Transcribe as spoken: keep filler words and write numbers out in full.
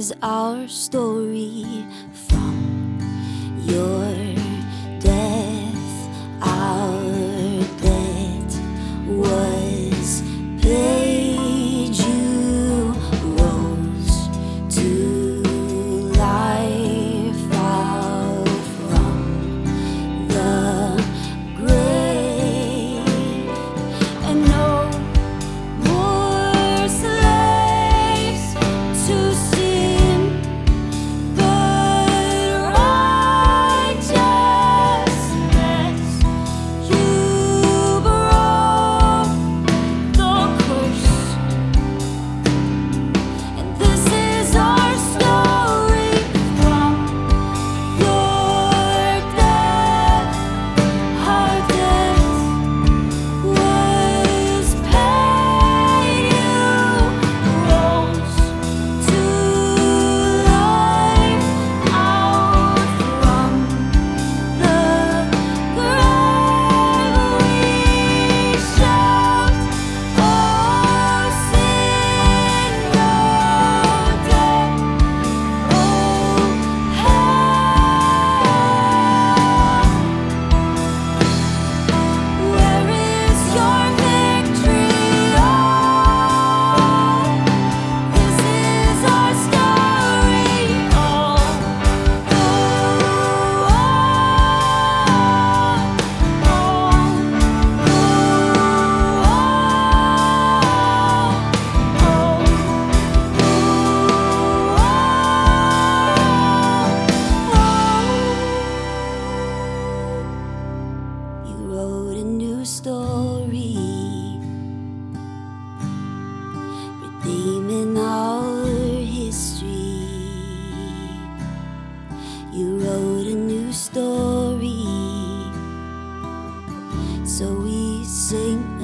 is our story from your death. Our debt was paid. You rose to life out from the grave, and no more slaves to sin, but righteousness. You broke the curse, and this is our story from your death. Our death was paid. You rose to life out from the grave. We shout, oh sin, no death, oh hell. Where is your victory? Oh, this is our story. Oh, oh, oh, You wrote a new story, redeeming our history. You wrote a new story, so we sing